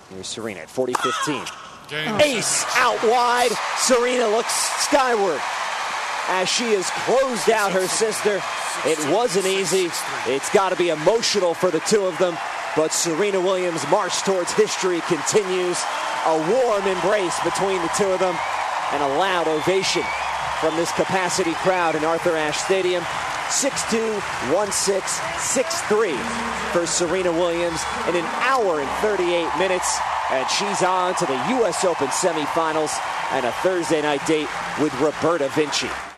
Here's Serena at 40-15. Ace out wide. Serena looks skyward as she has closed out her sister. It wasn't easy. It's got to be emotional for the two of them. But Serena Williams' march towards history continues. A warm embrace between the two of them and a loud ovation from this capacity crowd in Arthur Ashe Stadium. 6'2", 1'6", 6'3" for Serena Williams in an hour and 38 minutes. And she's on to the U.S. Open semifinals and a Thursday night date with Roberta Vinci.